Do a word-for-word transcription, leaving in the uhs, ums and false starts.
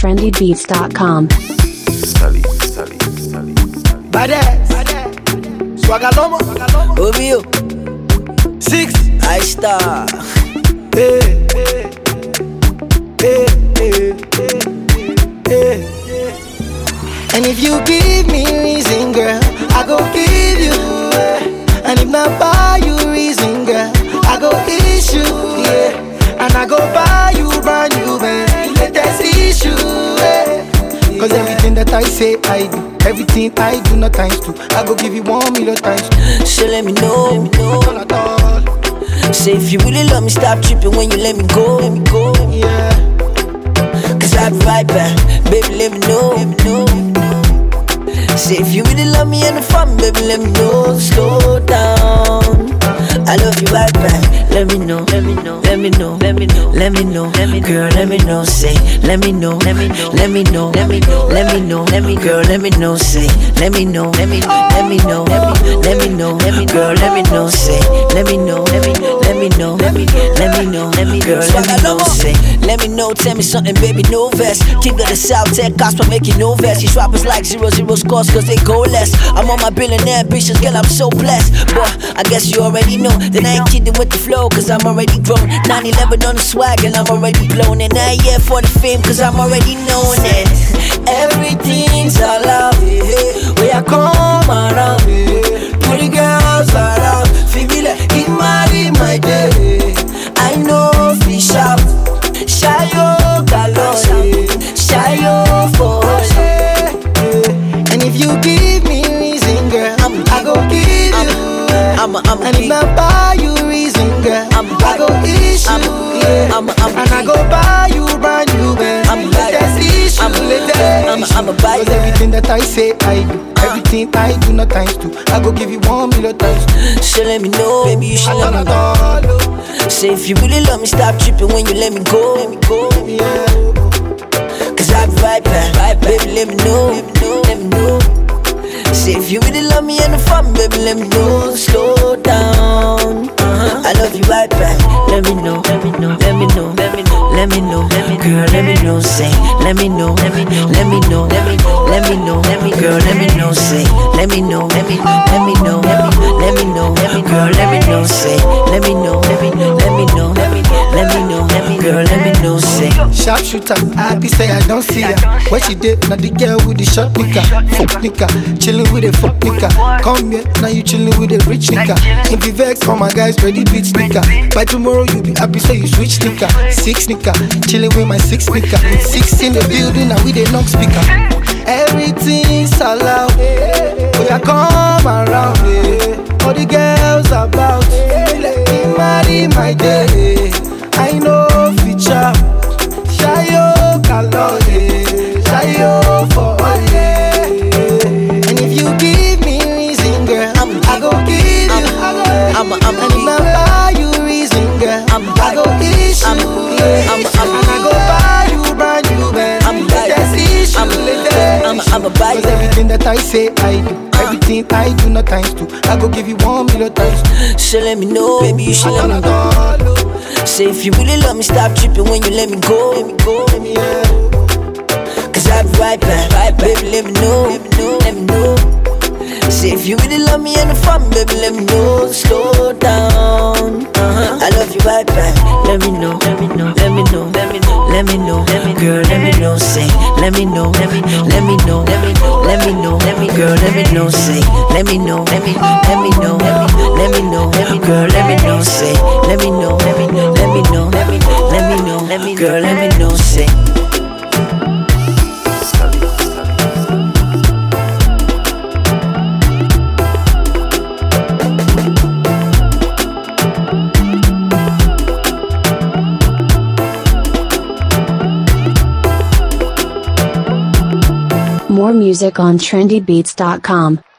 trendy beats dot com. Sally, Sally, Sally, Sally. Badass, Swagalomo, Obio, Six, I star. hey, hey, hey, hey, hey, hey. And if you give me reason, girl, I go give you. And if not buy you reason, girl, I go issue, yeah. And I go buy you brand new, man, latest issue, yeah. Cause everything that I say, I do. Everything I do, not times two. I go give you one million times two. So let me know, let me know. At all. Say if you really love me, stop tripping when you let me go, let me go. Yeah. Cause I'll be right back, baby, let me know, let me know. Say if you really love me and the fun, baby, let me know. Slow down, I love you right back. Let me know, let me know, let me know, let me know, let me know, let me, girl, let me know. Say, let me know, let me know, let me know, let me know, let me know, let me, girl, let me know. Say, let me know, let me, let me know, let me, let me know, let me, girl, let me know. Say, let me know, let me, let me know, let me, let me know, let me, girl, let me know. Say, let me know, tell me something, baby, no vest. King of the South, tech cost for making no vest. These rappers like zero zero scores cause they go less. I'm on my billionaire ambitions, girl, I'm so blessed. But I guess you already know that I ain't kidding with the flow, cause I'm already grown. nine eleven on the swag and I'm already blown. And I ain't here for the fame, cause I'm already known it. Everything's allowed, yeah. Where I come around, yeah. Pretty girls around, feel me like it might my day. I know fish out, shy yo galore, shy yo for yeah. And if you give me reason, girl, I'm, I go give I'm, you. I'm, I'm, I'm and if I buy you reason, girl, I'm, I go issue. I'm, yeah. I'm, I'm, and I go buy you brand new, man. I'm latest issue. I'm, latest I'm, I'm a buy. Cause everything that I say, I do. Everything I do, not times two. I go give you one million times two. So let me know, baby, you should let me know. Say if you really love me, stop tripping when you let me go. Let me go, yeah. Cause I'll be right back, right back. Baby, let me know, let me know, let me know. Say if you really love me and the fun, baby, let me know. Slow down, uh-huh. I love you right back. Let me know, let me know, let me know, let me know, let me know, let me, girl, let me know. Say, let me know, let me know, let me know, let me know, let me know, let me, girl, let me know. Say, let me know, let me, let me know, let me, let me know, let me, girl, let me know. Say, let me know, let me, let me know, let me, let me know, let me, girl, let me know. Say, sharpshooter, I be say I don't see her. When she did, now the girl with the short nigga, fuck nigga, chillin' with a fuck nigga. Come here, now you chillin' with a rich nigga. If you vex, all my guys ready beat nigga. By tomorrow you be happy, say you switch nigga. Six nigga, chillin' with my six nigga. Six in the building, now we the knock speaker. Everything's allowed, we are come around. All the girls about, marry my day. I know feature, Shayo Kalore, Shayo for all yeah. And if you give me reason, girl, I'm, I go give you. I'm, I'm, I'm, and if I buy you reason, girl, I'm, I go issue. I'm, yeah. I'm, I'm, and I go buy you brand new, man. I'm latest issue. I'm, I'm, I'm a buy. Cause everything that I say, I do. Everything I do, not times two. I go give you one million times two. So let me know, baby, you should let me know. Say if you really love me, stop tripping when you let me go, let me go, let me, yeah. Cause I'll be right back, right back. Baby, let me know, let me know, let me know. Say if you really love me and the fun, baby, let me know. Slow down, uh-huh. I love you right back. Let me know, let me know, let me know, let me know, let me know, let me, girl, let me know. Say, let me know, let me know, let me know, let me know, let me know, let me, girl, let me know. Say, let me know, let me, let me know, let me, let me know, let me, girl, let me know. Say, let me know, let me, let me know, let me, let me know, let me, girl, let me know. Say. More music on trendy beats dot com.